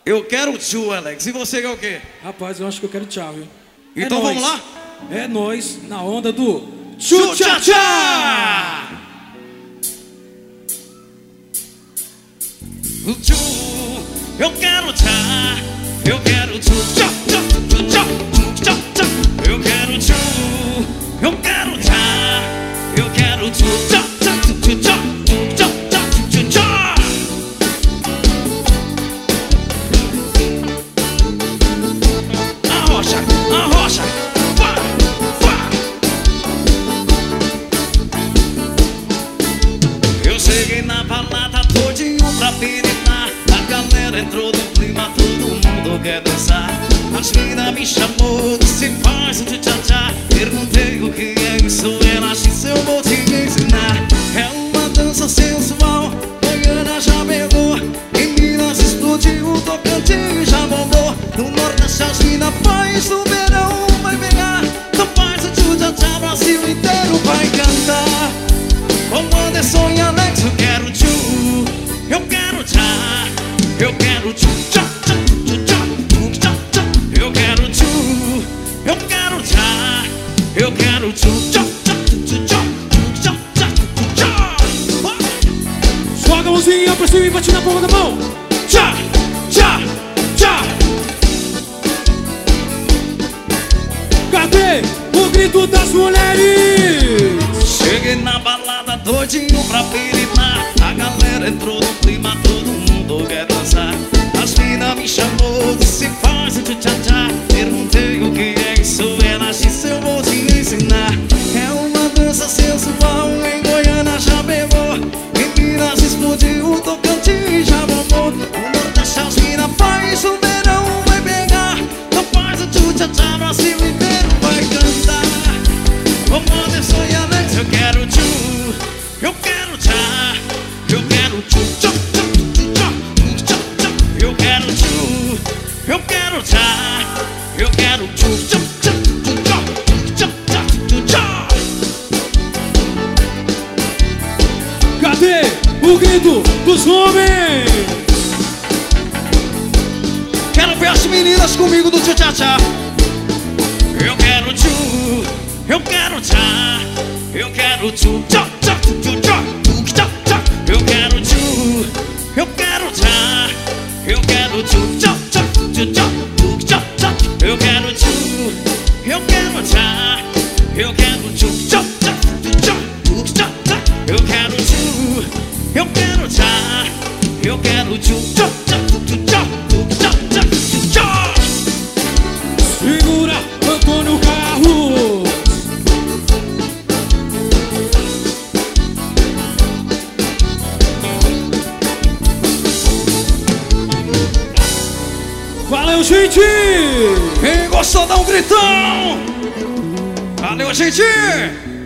Eu quero tchu, Alex. E você quer o quê? Rapaz, eu acho que eu quero tchau, viu? Então vamos lá? É nóis, na onda do tchu-tchá-tchá! Tchu, eu quero tchá, eu quero tchu, tchá, tchá, tchá, tchá, tchá. Eu quero tchu, eu quero tchá, eu quero tchu, tchá, tchá, tchá, tchá, tchá, tchá, tchá. Arrocha, arrocha, vá, vá. Eu cheguei na balada todinho pra piritar. A galera entrou no clima, todo mundo quer dançar. As mina me chamou, disse faz o tchá-tchá. Perguntei o que é isso, ela disse eu vou te ensinar. É uma dança sensual, Goiânia já pegou. Em Minas explodiu, Tocantins já bombou. No Nordeste as mina faz, no verão vai pegar. Então faz o tchu-tchá-tchá, Brasil inteiro vai cantar. Com Anderson e Alex eu quero tchu, eu quero tchá, eu quero tchu, tchá, tchá, tchá, tchá, tchá. Eu quero tchu, eu quero tchá, eu quero tchu, tchá, tchá, tchá, tchá, tchá, tchá. Joga a mãozinha pra cima e bate na palma da mão. Tchá, tchá, tchá. Cadê o grito das mulheres? Cheguei na balada doidinho pra piritar. A galera entrou no clima, todo mundo quer dançar. As mina me chamou, disse faz o tchu-tchá-tchá. Perguntei o que é isso, ela disse eu vou te ensinar. É uma dança sensual, em Goiânia já pegou. Em Minas explodiu, Tocantins já bombou. O Nordeste as mina faz, o verão vai pegar. Então faz o tchu-tchá-tchá, Brasil inteiro vai cantar. Como Anderson e Alex eu quero tchu, eu quero tchá, eu quero tchu, tchá, tchá, tchá, tchá, tchá. Eu quero tchu, eu quero tchá, eu quero tchu, tchá, tchá, tchá, tchá, tchá, tchá. Cadê o grito dos homens? Quero ver as meninas comigo do tchu-tchá-tchá. Eu quero tchu, eu quero tchá, eu quero tchu, tchá, tchá, tchu, tchá, tchá, tchá. Eu quero tchu, eu quero tchá, eu quero tchu, tchá, tchá, tchu, tchá, tchá, tchá. Eu quero tchu, eu quero tchá, eu quero tchu, tchá, tchá, tchá, tchá, tchá. Eu quero tchu, eu quero tchá, eu quero tchu, tchá, tchá, tchá, tchá, tchá, tchá. Segura Antônio Carlos. Valeu, gente! Quem gostou dá um gritão! Valeu, gente!